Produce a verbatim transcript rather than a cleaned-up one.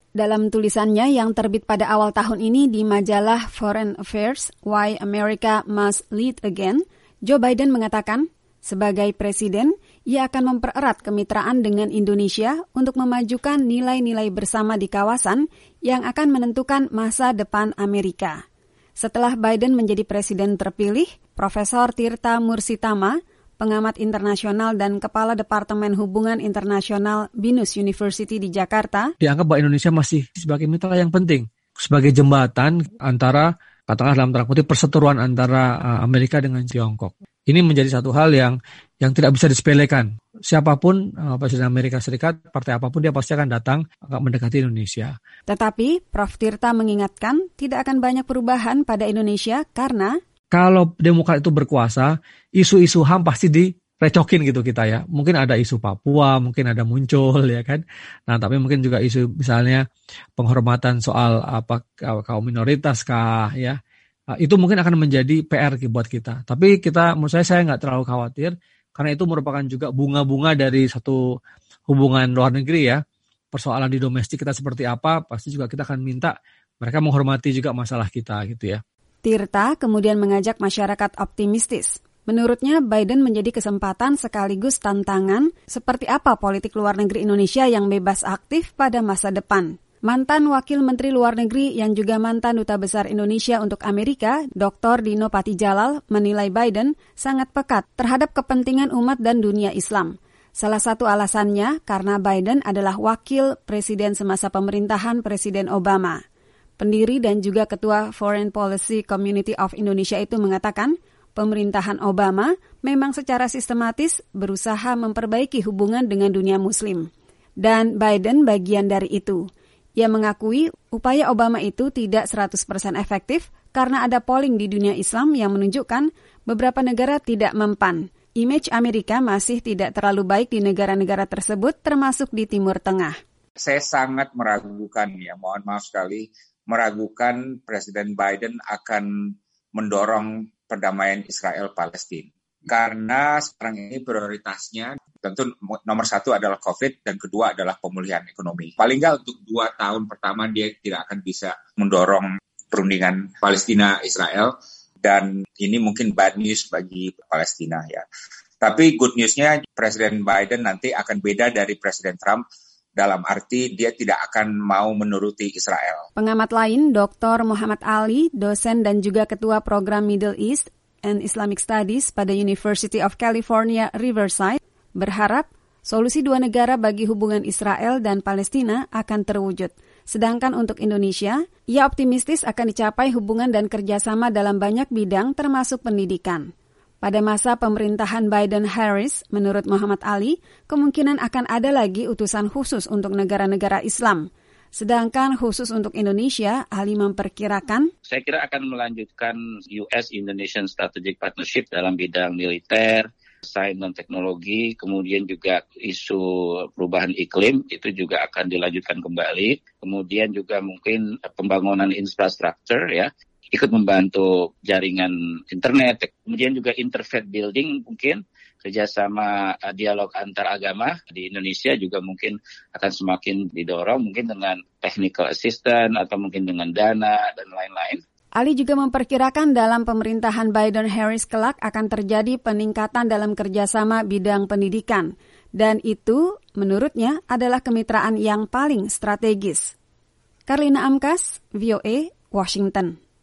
Dalam tulisannya yang terbit pada awal tahun ini di majalah Foreign Affairs, Why America Must Lead Again, Joe Biden mengatakan, sebagai presiden, ia akan mempererat kemitraan dengan Indonesia untuk memajukan nilai-nilai bersama di kawasan yang akan menentukan masa depan Amerika. Setelah Biden menjadi presiden terpilih, Profesor Tirta Mursitama, pengamat internasional dan Kepala Departemen Hubungan Internasional Binus University di Jakarta, dianggap bahwa Indonesia masih sebagai mitra yang penting, sebagai jembatan antara, katakanlah dalam tanda kutip, perseteruan antara Amerika dengan Tiongkok. Ini menjadi satu hal yang yang tidak bisa disepelekan. Siapapun uh, Presiden Amerika Serikat, partai apapun dia pasti akan datang akan mendekati Indonesia. Tetapi Prof Tirta mengingatkan tidak akan banyak perubahan pada Indonesia karena kalau Demokrat itu berkuasa, isu-isu H A M pasti direcokin gitu kita ya. Mungkin ada isu Papua, mungkin ada muncul ya kan. Nah, tapi mungkin juga isu misalnya penghormatan soal apa kaum minoritas kah ya. Itu mungkin akan menjadi P R buat kita. Tapi kita, menurut saya, saya nggak terlalu khawatir, karena itu merupakan juga bunga-bunga dari satu hubungan luar negeri ya. Persoalan di domestik kita seperti apa, pasti juga kita akan minta mereka menghormati juga masalah kita gitu ya. Tirta kemudian mengajak masyarakat optimistis. Menurutnya, Biden menjadi kesempatan sekaligus tantangan seperti apa politik luar negeri Indonesia yang bebas aktif pada masa depan. Mantan Wakil Menteri Luar Negeri yang juga mantan Duta Besar Indonesia untuk Amerika, Doktor Dino Patijalal, menilai Biden sangat pekat terhadap kepentingan umat dan dunia Islam. Salah satu alasannya karena Biden adalah wakil presiden semasa pemerintahan Presiden Obama. Pendiri dan juga Ketua Foreign Policy Community of Indonesia itu mengatakan, pemerintahan Obama memang secara sistematis berusaha memperbaiki hubungan dengan dunia Muslim. Dan Biden bagian dari itu. Ia mengakui upaya Obama itu tidak seratus persen efektif karena ada polling di dunia Islam yang menunjukkan beberapa negara tidak mempan. Image Amerika masih tidak terlalu baik di negara-negara tersebut, termasuk di Timur Tengah. Saya sangat meragukan, ya mohon maaf sekali, meragukan Presiden Biden akan mendorong perdamaian Israel-Palestina. Karena sekarang ini prioritasnya tentu nomor satu adalah COVID dan kedua adalah pemulihan ekonomi. Paling nggak untuk dua tahun pertama dia tidak akan bisa mendorong perundingan Palestina-Israel dan ini mungkin bad news bagi Palestina ya. Tapi good newsnya Presiden Biden nanti akan beda dari Presiden Trump dalam arti dia tidak akan mau menuruti Israel. Pengamat lain, Doktor Muhammad Ali, dosen dan juga ketua program Middle East and Islamic Studies pada University of California, Riverside, berharap solusi dua negara bagi hubungan Israel dan Palestina akan terwujud. Sedangkan untuk Indonesia, ia optimistis akan dicapai hubungan dan kerjasama dalam banyak bidang termasuk pendidikan. Pada masa pemerintahan Biden-Harris, menurut Muhammad Ali, kemungkinan akan ada lagi utusan khusus untuk negara-negara Islam. Sedangkan khusus untuk Indonesia, Ali memperkirakan, saya kira akan melanjutkan U S-Indonesian Strategic Partnership dalam bidang militer, sains dan teknologi, kemudian juga isu perubahan iklim, itu juga akan dilanjutkan kembali. Kemudian juga mungkin pembangunan infrastruktur, ya, ikut membantu jaringan internet, kemudian juga interfaith building mungkin, kerjasama dialog antar agama di Indonesia juga mungkin akan semakin didorong, mungkin dengan technical assistance atau mungkin dengan dana dan lain-lain. Ali juga memperkirakan dalam pemerintahan Biden-Harris kelak akan terjadi peningkatan dalam kerjasama bidang pendidikan. Dan itu, menurutnya, adalah kemitraan yang paling strategis. Karlina Amkas, V O A, Washington.